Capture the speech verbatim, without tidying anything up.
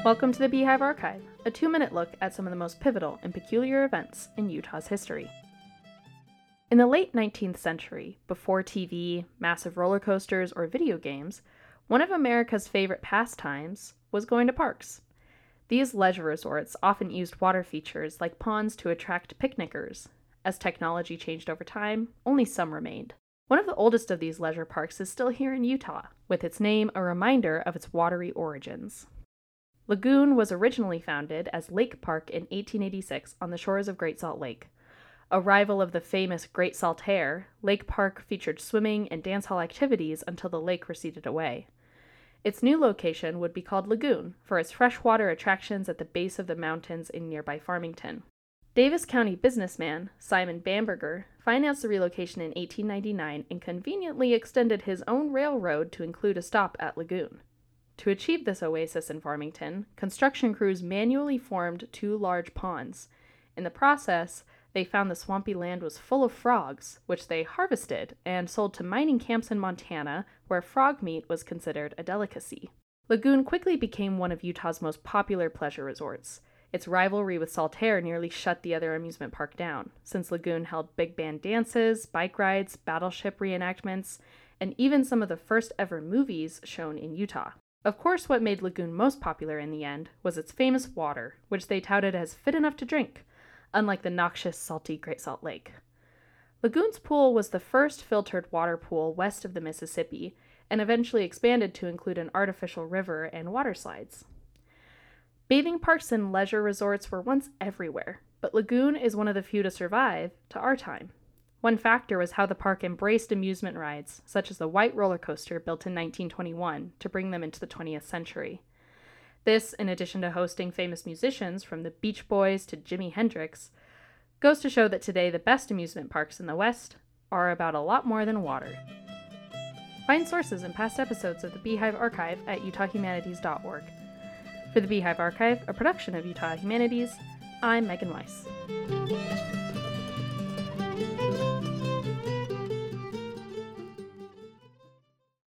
Welcome to the Beehive Archive, a two-minute look at some of the most pivotal and peculiar events in Utah's history. In the late nineteenth century, before T V, massive roller coasters, or video games, one of America's favorite pastimes was going to parks. These leisure resorts often used water features like ponds to attract picnickers. As technology changed over time, only some remained. One of the oldest of these leisure parks is still here in Utah, with its name a reminder of its watery origins. Lagoon was originally founded as Lake Park in eighteen eighty-six on the shores of Great Salt Lake. A rival of the famous Great Saltair, Lake Park featured swimming and dance hall activities until the lake receded away. Its new location would be called Lagoon for its freshwater attractions at the base of the mountains in nearby Farmington. Davis County businessman Simon Bamberger financed the relocation in eighteen ninety-nine and conveniently extended his own railroad to include a stop at Lagoon. To achieve this oasis in Farmington, construction crews manually formed two large ponds. In the process, they found the swampy land was full of frogs, which they harvested and sold to mining camps in Montana, where frog meat was considered a delicacy. Lagoon quickly became one of Utah's most popular pleasure resorts. Its rivalry with Saltair nearly shut the other amusement park down, since Lagoon held big band dances, bike rides, battleship reenactments, and even some of the first ever movies shown in Utah. Of course, what made Lagoon most popular in the end was its famous water, which they touted as fit enough to drink, unlike the noxious, salty Great Salt Lake. Lagoon's pool was the first filtered water pool west of the Mississippi, and eventually expanded to include an artificial river and water slides. Bathing parks and leisure resorts were once everywhere, but Lagoon is one of the few to survive to our time. One factor was how the park embraced amusement rides, such as the White roller coaster built in nineteen twenty-one, to bring them into the twentieth century. This, in addition to hosting famous musicians from the Beach Boys to Jimi Hendrix, goes to show that today the best amusement parks in the West are about a lot more than water. Find sources and past episodes of the Beehive Archive at utah humanities dot org. For the Beehive Archive, a production of Utah Humanities, I'm Megan Weiss.